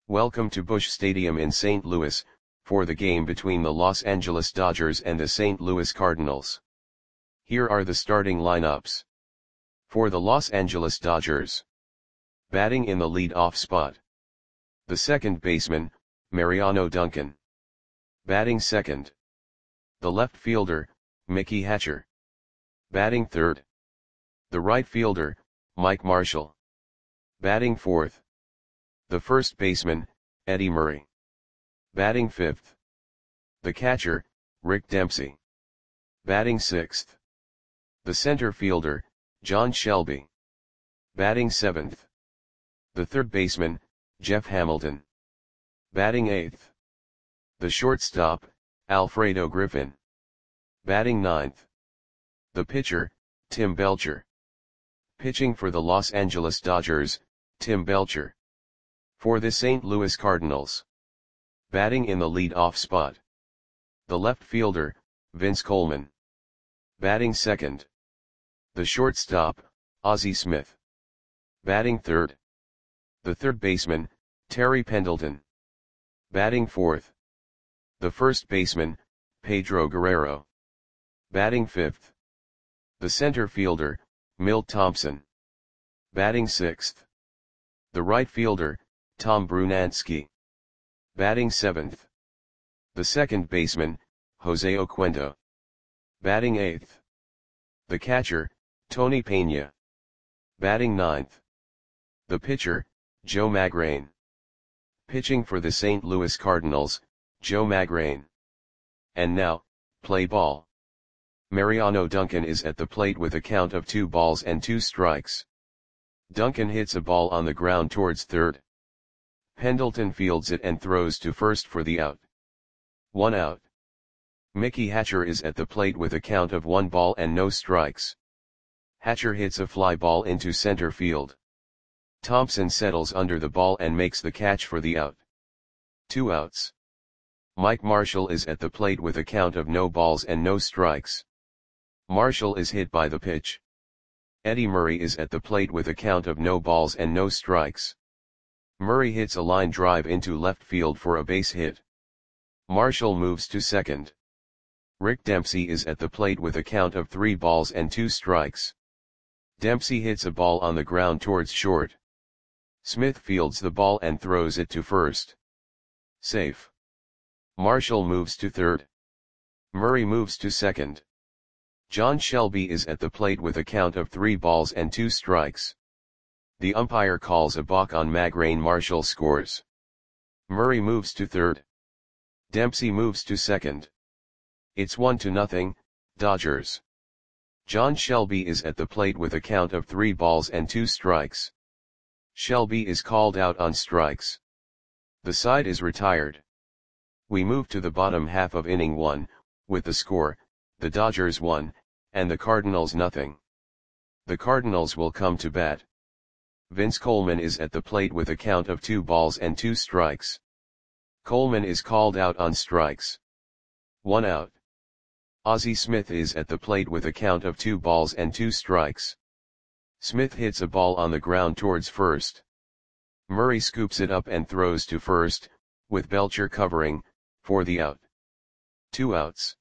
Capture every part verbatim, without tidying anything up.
Welcome to Busch Stadium in Saint Louis, for the game between the Los Angeles Dodgers and the Saint Louis Cardinals. Here are the starting lineups. For the Los Angeles Dodgers. Batting in the lead-off spot. The second baseman, Mariano Duncan. Batting second. The left fielder, Mickey Hatcher. Batting third. The right fielder, Mike Marshall. Batting fourth. The first baseman, Eddie Murray. Batting fifth. The catcher, Rick Dempsey. Batting sixth. The center fielder, John Shelby. Batting seventh. The third baseman, Jeff Hamilton. Batting eighth. The shortstop, Alfredo Griffin. Batting ninth. The pitcher, Tim Belcher. Pitching for the Los Angeles Dodgers, Tim Belcher. For the Saint Louis Cardinals. Batting in the lead-off spot. The left fielder, Vince Coleman. Batting second. The shortstop, Ozzie Smith. Batting third. The third baseman, Terry Pendleton. Batting fourth. The first baseman, Pedro Guerrero. Batting fifth. The center fielder, Milt Thompson. Batting sixth. The right fielder, Tom Brunansky. Batting seventh. The second baseman, Jose Oquendo. Batting eighth. The catcher, Tony Pena. Batting ninth. The pitcher, Joe Magrane. Pitching for the Saint Louis Cardinals, Joe Magrane. And now, play ball. Mariano Duncan is at the plate with a count of two balls and two strikes. Duncan hits a ball on the ground towards third. Pendleton fields it and throws to first for the out. One out. Mickey Hatcher is at the plate with a count of one ball and no strikes. Hatcher hits a fly ball into center field. Thompson settles under the ball and makes the catch for the out. Two outs. Mike Marshall is at the plate with a count of no balls and no strikes. Marshall is hit by the pitch. Eddie Murray is at the plate with a count of no balls and no strikes. Murray hits a line drive into left field for a base hit. Marshall moves to second. Rick Dempsey is at the plate with a count of three balls and two strikes. Dempsey hits a ball on the ground towards short. Smith fields the ball and throws it to first. Safe. Marshall moves to third. Murray moves to second. John Shelby is at the plate with a count of three balls and two strikes. The umpire calls a balk on Magrane. Marshall scores. Murray moves to third. Dempsey moves to second. It's one to nothing, Dodgers. John Shelby is at the plate with a count of three balls and two strikes. Shelby is called out on strikes. The side is retired. We move to the bottom half of inning one, with the score, the Dodgers one, and the Cardinals nothing. The Cardinals will come to bat. Vince Coleman is at the plate with a count of two balls and two strikes. Coleman is called out on strikes. One out. Ozzie Smith is at the plate with a count of two balls and two strikes. Smith hits a ball on the ground towards first. Murray scoops it up and throws to first, with Belcher covering, for the out. Two outs.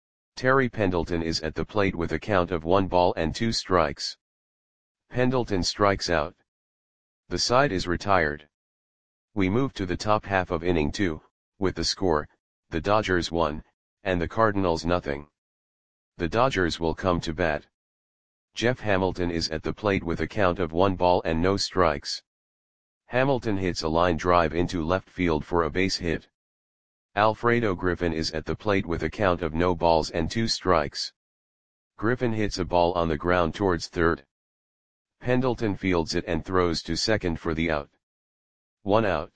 Terry Pendleton is at the plate with a count of one ball and two strikes. Pendleton strikes out. The side is retired. We move to the top half of inning two, with the score, the Dodgers one, and the Cardinals nothing. The Dodgers will come to bat. Jeff Hamilton is at the plate with a count of one ball and no strikes. Hamilton hits a line drive into left field for a base hit. Alfredo Griffin is at the plate with a count of no balls and two strikes. Griffin hits a ball on the ground towards third. Pendleton fields it and throws to second for the out. One out.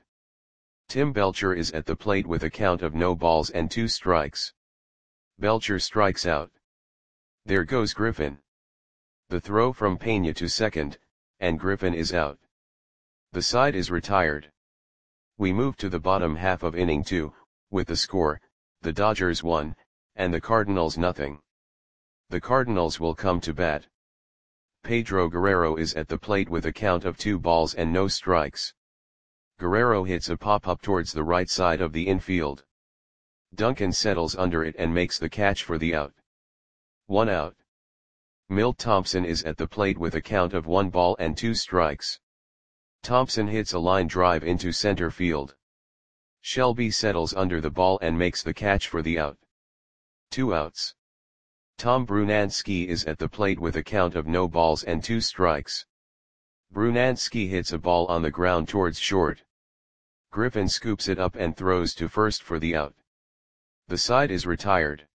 Tim Belcher is at the plate with a count of no balls and two strikes. Belcher strikes out. There goes Griffin. The throw from Pena to second, and Griffin is out. The side is retired. We move to the bottom half of inning two, with the score, the Dodgers one, and the Cardinals nothing. The Cardinals will come to bat. Pedro Guerrero is at the plate with a count of two balls and no strikes. Guerrero hits a pop-up towards the right side of the infield. Duncan settles under it and makes the catch for the out. One out. Milt Thompson is at the plate with a count of one ball and two strikes. Thompson hits a line drive into center field. Shelby settles under the ball and makes the catch for the out. Two outs. Tom Brunansky is at the plate with a count of no balls and two strikes. Brunansky hits a ball on the ground towards short. Griffin scoops it up and throws to first for the out. The side is retired.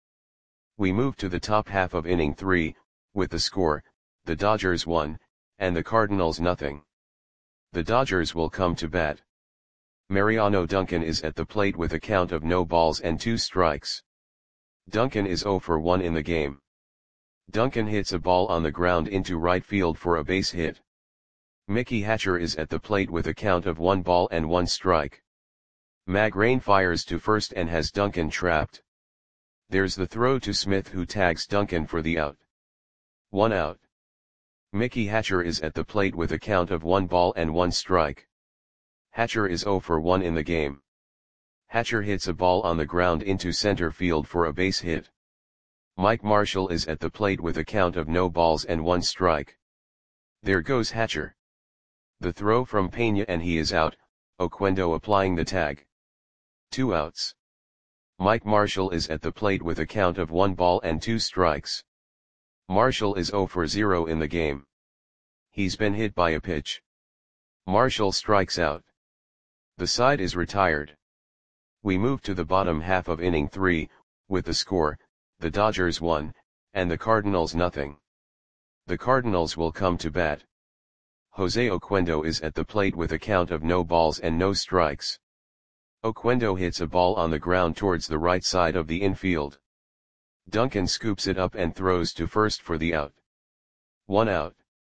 We move to the top half of inning three, with the score, the Dodgers one, and the Cardinals nothing. The Dodgers will come to bat. Mariano Duncan is at the plate with a count of no balls and two strikes. Duncan is oh for one in the game. Duncan hits a ball on the ground into right field for a base hit. Mickey Hatcher is at the plate with a count of one ball and one strike. Magrane fires to first and has Duncan trapped. There's the throw to Smith, who tags Duncan for the out. One out. Mickey Hatcher is at the plate with a count of one ball and one strike. Hatcher is oh for one in the game. Hatcher hits a ball on the ground into center field for a base hit. Mike Marshall is at the plate with a count of no balls and one strike. There goes Hatcher. The throw from Pena and he is out, Oquendo applying the tag. Two outs. Mike Marshall is at the plate with a count of one ball and two strikes. Marshall is oh for zero in the game. He's been hit by a pitch. Marshall strikes out. The side is retired. We move to the bottom half of inning three, with the score, the Dodgers one, and the Cardinals nothing. The Cardinals will come to bat. Jose Oquendo is at the plate with a count of no balls and no strikes. Oquendo hits a ball on the ground towards the right side of the infield. Duncan scoops it up and throws to first for the out. One out.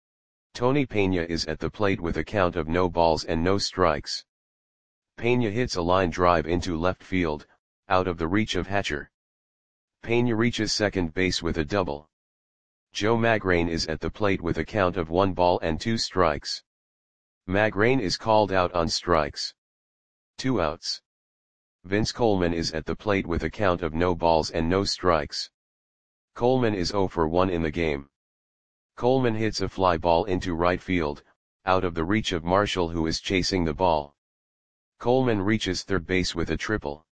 Tony Pena is at the plate with a count of no balls and no strikes. Pena hits a line drive into left field, out of the reach of Hatcher. Pena reaches second base with a double. Joe Magrane is at the plate with a count of one ball and two strikes. Magrane is called out on strikes. Two outs. Vince Coleman is at the plate with a count of no balls and no strikes. Coleman is oh for one in the game. Coleman hits a fly ball into right field, out of the reach of Marshall, who is chasing the ball. Coleman reaches third base with a triple.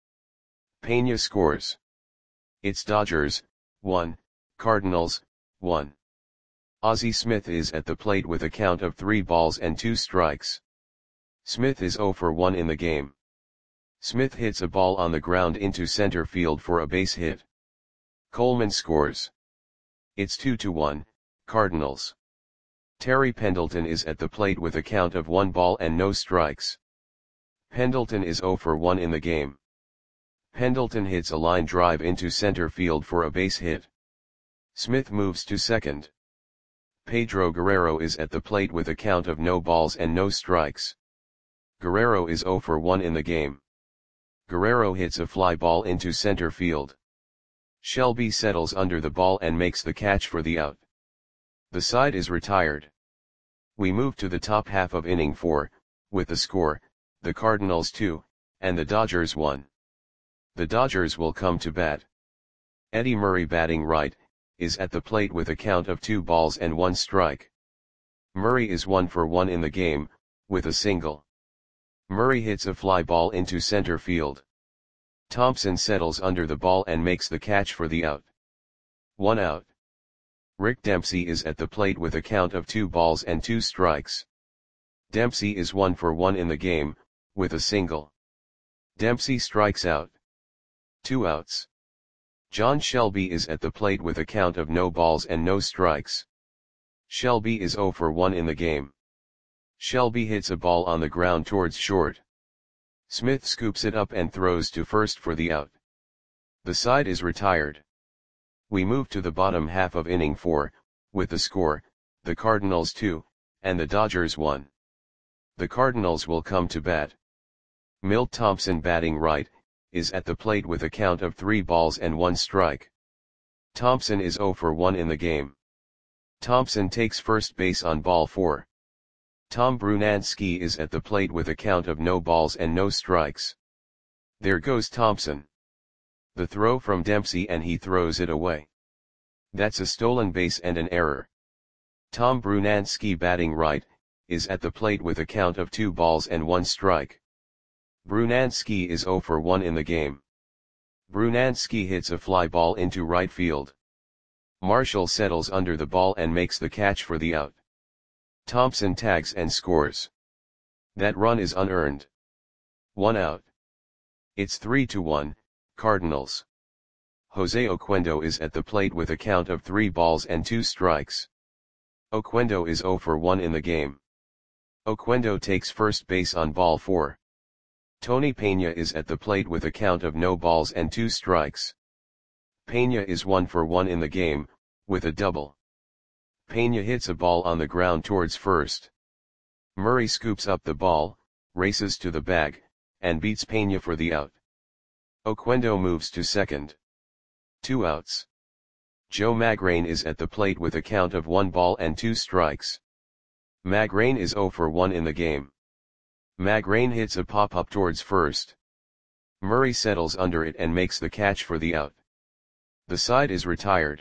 Pena scores. It's Dodgers, one, Cardinals, one. Ozzie Smith is at the plate with a count of three balls and two strikes. Smith is oh for one in the game. Smith hits a ball on the ground into center field for a base hit. Coleman scores. It's two to one, Cardinals. Terry Pendleton is at the plate with a count of one ball and no strikes. Pendleton is oh for one in the game. Pendleton hits a line drive into center field for a base hit. Smith moves to second. Pedro Guerrero is at the plate with a count of no balls and no strikes. Guerrero is oh for one in the game. Guerrero hits a fly ball into center field. Shelby settles under the ball and makes the catch for the out. The side is retired. We move to the top half of inning four, with the score, the Cardinals two, and the Dodgers one. The Dodgers will come to bat. Eddie Murray, batting right, is at the plate with a count of two balls and one strike. Murray is one for one in the game, with a single. Murray hits a fly ball into center field. Thompson settles under the ball and makes the catch for the out. One out. Rick Dempsey is at the plate with a count of two balls and two strikes. Dempsey is one for one in the game, with a single. Dempsey strikes out. Two outs. John Shelby is at the plate with a count of no balls and no strikes. Shelby is oh for one in the game. Shelby hits a ball on the ground towards short. Smith scoops it up and throws to first for the out. The side is retired. We move to the bottom half of inning four, with the score, the Cardinals two, and the Dodgers one. The Cardinals will come to bat. Milt Thompson, batting right, is at the plate with a count of three balls and one strike. Thompson is oh for one in the game. Thompson takes first base on ball four. Tom Brunansky is at the plate with a count of no balls and no strikes. There goes Thompson. The throw from Dempsey and he throws it away. That's a stolen base and an error. Tom Brunansky, batting right, is at the plate with a count of two balls and one strike. Brunansky is zero for one in the game. Brunansky hits a fly ball into right field. Marshall settles under the ball and makes the catch for the out. Thompson tags and scores. That run is unearned. One out. It's three to one, Cardinals. Jose Oquendo is at the plate with a count of three balls and two strikes. Oquendo is zero for one in the game. Oquendo takes first base on ball four. Tony Peña is at the plate with a count of no balls and two strikes. Peña is one for one in the game, with a double. Peña hits a ball on the ground towards first. Murray scoops up the ball, races to the bag, and beats Peña for the out. Oquendo moves to second. Two outs. Joe Magrane is at the plate with a count of one ball and two strikes. Magrane is zero for one in the game. Magrane hits a pop-up towards first. Murray settles under it and makes the catch for the out. The side is retired.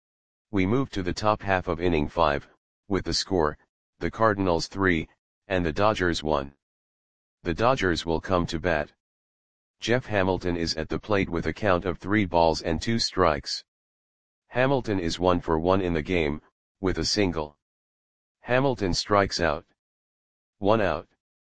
We move to the top half of inning five, with the score, the Cardinals three, and the Dodgers one. The Dodgers will come to bat. Jeff Hamilton is at the plate with a count of three balls and two strikes. Hamilton is one for one in the game, with a single. Hamilton strikes out. One out.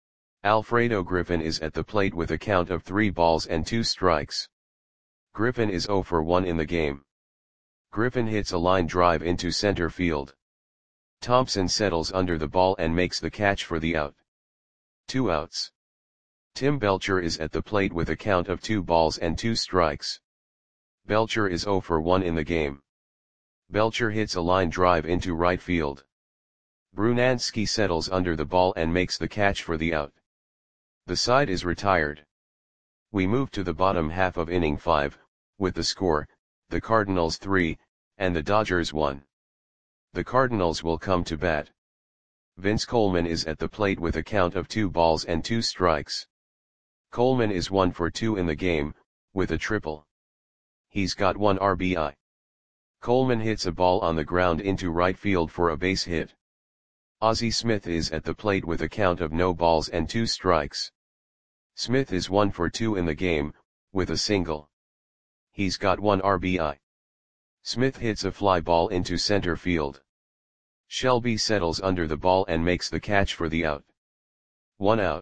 Alfredo Griffin is at the plate with a count of three balls and two strikes. Griffin is zero for one in the game. Griffin hits a line drive into center field. Thompson settles under the ball and makes the catch for the out. Two outs. Tim Belcher is at the plate with a count of two balls and two strikes. Belcher is zero for one in the game. Belcher hits a line drive into right field. Brunansky settles under the ball and makes the catch for the out. The side is retired. We move to the bottom half of inning five, with the score, the Cardinals three, and the Dodgers one. The Cardinals will come to bat. Vince Coleman is at the plate with a count of two balls and two strikes. Coleman is one for two in the game, with a triple. He's got one R B I. Coleman hits a ball on the ground into right field for a base hit. Ozzie Smith is at the plate with a count of no balls and two strikes. Smith is one for two in the game, with a single. He's got one R B I. Smith hits a fly ball into center field. Shelby settles under the ball and makes the catch for the out. One out.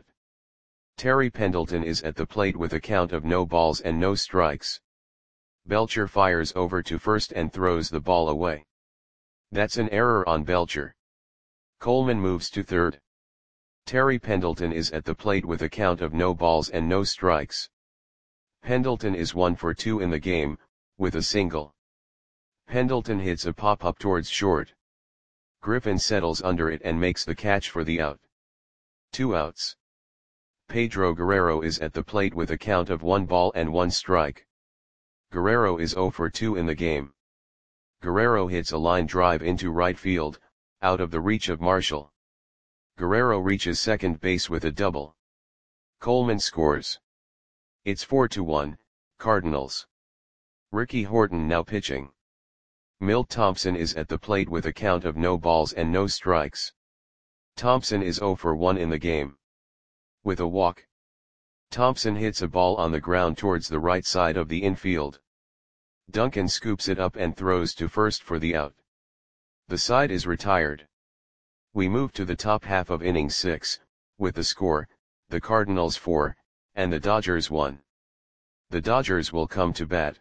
Terry Pendleton is at the plate with a count of no balls and no strikes. Belcher fires over to first and throws the ball away. That's an error on Belcher. Coleman moves to third. Terry Pendleton is at the plate with a count of no balls and no strikes. Pendleton is one for two in the game, with a single. Pendleton hits a pop-up towards short. Griffin settles under it and makes the catch for the out. Two outs. Pedro Guerrero is at the plate with a count of one ball and one strike. Guerrero is zero for two in the game. Guerrero hits a line drive into right field, out of the reach of Marshall. Guerrero reaches second base with a double. Coleman scores. It's four to one, Cardinals. Ricky Horton now pitching. Milt Thompson is at the plate with a count of no balls and no strikes. Thompson is zero for one in the game. With a walk. Thompson hits a ball on the ground towards the right side of the infield. Duncan scoops it up and throws to first for the out. The side is retired. We move to the top half of inning six, with the score, the Cardinals four, and the Dodgers one. The Dodgers will come to bat.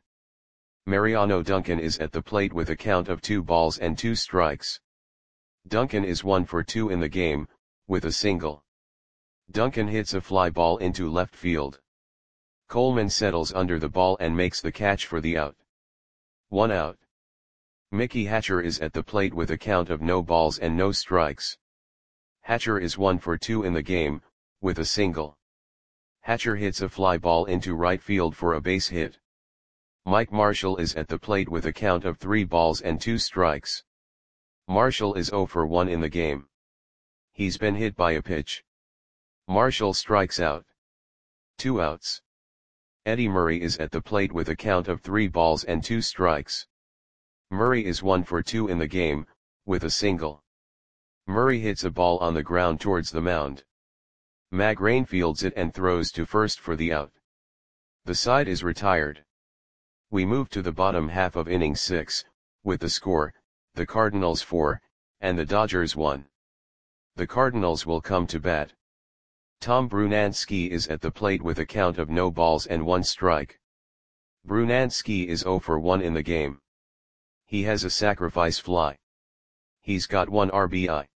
Mariano Duncan is at the plate with a count of two balls and two strikes. Duncan is one for two in the game, with a single. Duncan hits a fly ball into left field. Coleman settles under the ball and makes the catch for the out. One out. Mickey Hatcher is at the plate with a count of no balls and no strikes. Hatcher is one for two in the game, with a single. Hatcher hits a fly ball into right field for a base hit. Mike Marshall is at the plate with a count of three balls and two strikes. Marshall is zero for one in the game. He's been hit by a pitch. Marshall strikes out. Two outs. Eddie Murray is at the plate with a count of three balls and two strikes. Murray is one for two in the game, with a single. Murray hits a ball on the ground towards the mound. Magrane fields it and throws to first for the out. The side is retired. We move to the bottom half of inning six, with the score, the Cardinals four, and the Dodgers one. The Cardinals will come to bat. Tom Brunansky is at the plate with a count of no balls and one strike. Brunansky is zero for one in the game. He has a sacrifice fly. He's got one R B I.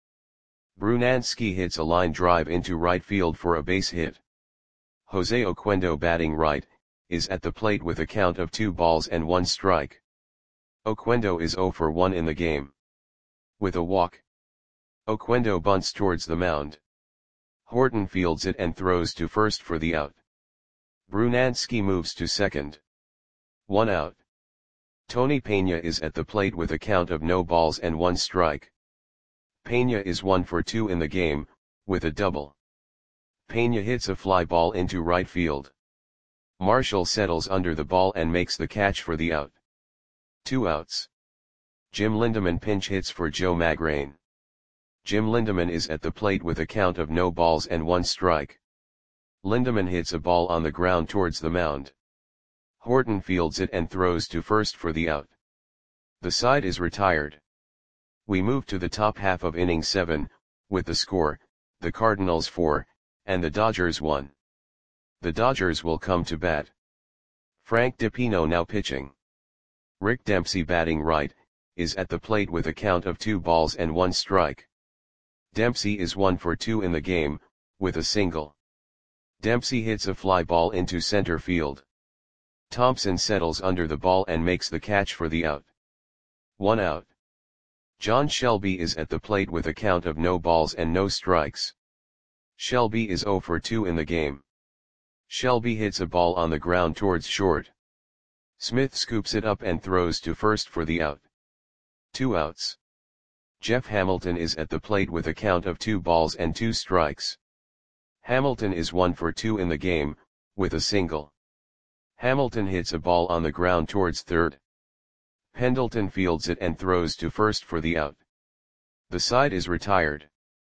Brunansky hits a line drive into right field for a base hit. Jose Oquendo, batting right, is at the plate with a count of two balls and one strike. Oquendo is zero for one in the game. With a walk, Oquendo bunts towards the mound. Horton fields it and throws to first for the out. Brunansky moves to second. One out. Tony Peña is at the plate with a count of no balls and one strike. Peña is one for two in the game, with a double. Peña hits a fly ball into right field. Marshall settles under the ball and makes the catch for the out. Two outs. Jim Lindemann pinch hits for Joe Magrane. Jim Lindemann is at the plate with a count of no balls and one strike. Lindemann hits a ball on the ground towards the mound. Horton fields it and throws to first for the out. The side is retired. We move to the top half of inning seven, with the score, the Cardinals four, and the Dodgers one. The Dodgers will come to bat. Frank DiPino now pitching. Rick Dempsey, batting right, is at the plate with a count of two balls and one strike. Dempsey is one for two in the game, with a single. Dempsey hits a fly ball into center field. Thompson settles under the ball and makes the catch for the out. One out. John Shelby is at the plate with a count of no balls and no strikes. Shelby is zero for two in the game. Shelby hits a ball on the ground towards short. Smith scoops it up and throws to first for the out. Two outs. Jeff Hamilton is at the plate with a count of two balls and two strikes. Hamilton is one for two in the game, with a single. Hamilton hits a ball on the ground towards third. Pendleton fields it and throws to first for the out. The side is retired.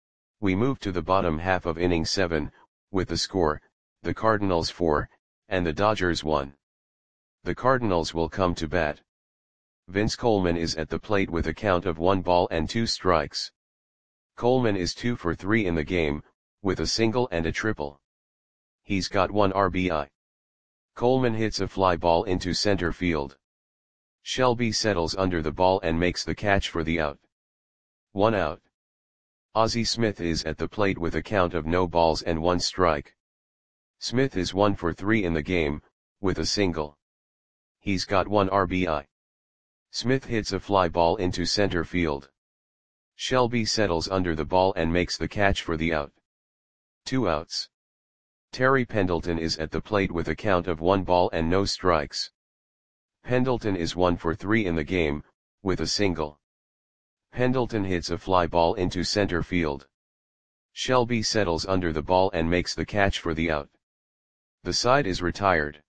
We move to the bottom half of inning seven, with the score, the Cardinals four, and the Dodgers one. The Cardinals will come to bat. Vince Coleman is at the plate with a count of one ball and two strikes. Coleman is two for three in the game, with a single and a triple. He's got one R B I. Coleman hits a fly ball into center field. Shelby settles under the ball and makes the catch for the out. One out. Ozzie Smith is at the plate with a count of no balls and one strike. Smith is one for three in the game, with a single. He's got one R B I. Smith hits a fly ball into center field. Shelby settles under the ball and makes the catch for the out. Two outs. Terry Pendleton is at the plate with a count of one ball and no strikes. Pendleton is one for three in the game, with a single. Pendleton hits a fly ball into center field. Shelby settles under the ball and makes the catch for the out. The side is retired.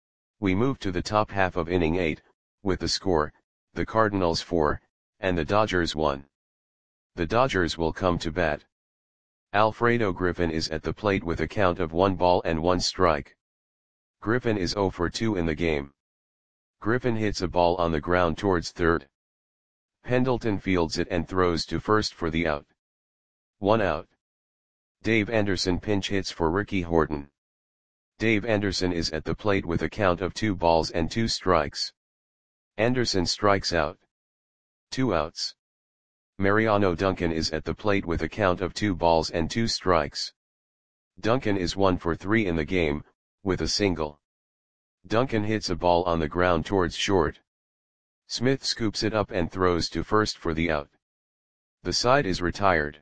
We move to the top half of inning eight, with the score, the Cardinals four, and the Dodgers one. The Dodgers will come to bat. Alfredo Griffin is at the plate with a count of one ball and one strike. Griffin is zero for two in the game. Griffin hits a ball on the ground towards third. Pendleton fields it and throws to first for the out. One out. Dave Anderson pinch hits for Ricky Horton. Dave Anderson is at the plate with a count of two balls and two strikes. Anderson strikes out. Two outs. Mariano Duncan is at the plate with a count of two balls and two strikes. Duncan is one for three in the game, with a single. Duncan hits a ball on the ground towards short. Smith scoops it up and throws to first for the out. The side is retired.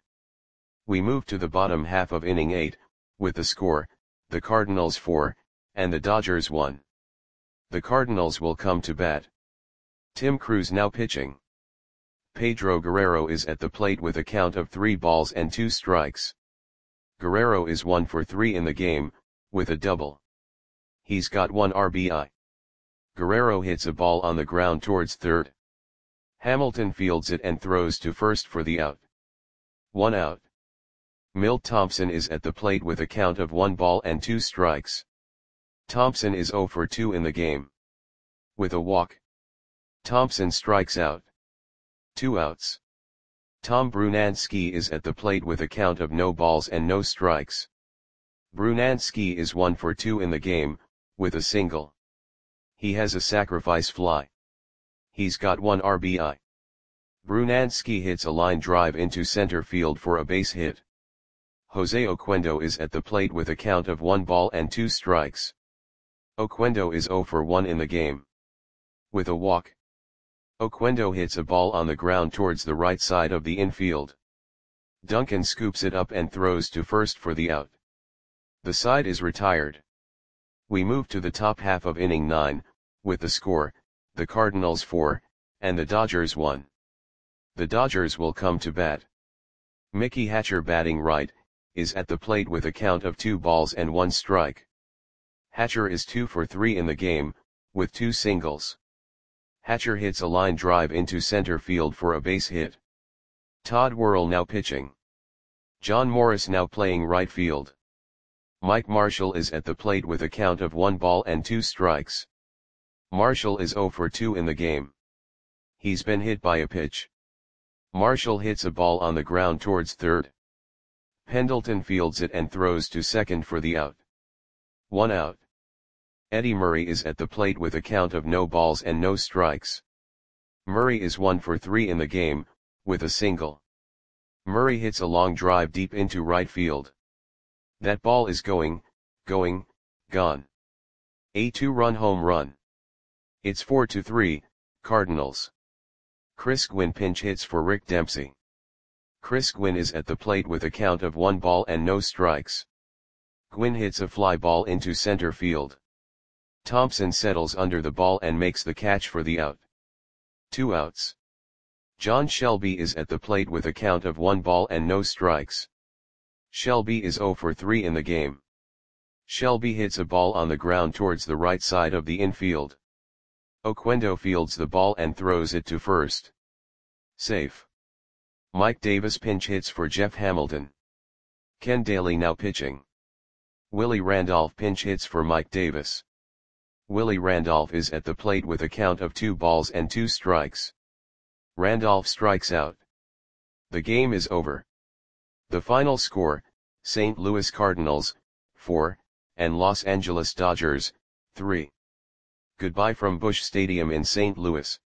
We move to the bottom half of inning eight, with the score, the Cardinals four, and the Dodgers one. The Cardinals will come to bat. Tim Crews now pitching. Pedro Guerrero is at the plate with a count of three balls and two strikes. Guerrero is one for three in the game, with a double. He's got one R B I. Guerrero hits a ball on the ground towards third. Hamilton fields it and throws to first for the out. One out. Milt Thompson is at the plate with a count of one ball and two strikes. Thompson is zero for two in the game. With a walk, Thompson strikes out. Two outs. Tom Brunansky is at the plate with a count of no balls and no strikes. Brunansky is one for two in the game, with a single. He has a sacrifice fly. He's got one R B I. Brunansky hits a line drive into center field for a base hit. Jose Oquendo is at the plate with a count of one ball and two strikes. Oquendo is zero for one in the game. With a walk, Oquendo hits a ball on the ground towards the right side of the infield. Duncan scoops it up and throws to first for the out. The side is retired. We move to the top half of inning nine, with the score, the Cardinals four, and the Dodgers one. The Dodgers will come to bat. Mickey Hatcher, batting right, is at the plate with a count of two balls and one strike. Hatcher is two for three in the game, with two singles. Hatcher hits a line drive into center field for a base hit. Todd Worrell now pitching. John Morris now playing right field. Mike Marshall is at the plate with a count of one ball and two strikes. Marshall is zero for two in the game. He's been hit by a pitch. Marshall hits a ball on the ground towards third. Pendleton fields it and throws to second for the out. One out. Eddie Murray is at the plate with a count of no balls and no strikes. Murray is one for three in the game, with a single. Murray hits a long drive deep into right field. That ball is going, going, gone. A two-run home run. It's four to three, Cardinals. Chris Gwynn pinch hits for Rick Dempsey. Chris Gwynn is at the plate with a count of one ball and no strikes. Gwynn hits a fly ball into center field. Thompson settles under the ball and makes the catch for the out. Two outs. John Shelby is at the plate with a count of one ball and no strikes. Shelby is zero for three in the game. Shelby hits a ball on the ground towards the right side of the infield. Oquendo fields the ball and throws it to first. Safe. Mike Davis pinch hits for Jeff Hamilton. Ken Daly now pitching. Willie Randolph pinch hits for Mike Davis. Willie Randolph is at the plate with a count of two balls and two strikes. Randolph strikes out. The game is over. The final score, Saint Louis Cardinals, four, and Los Angeles Dodgers, three. Goodbye from Busch Stadium in Saint Louis.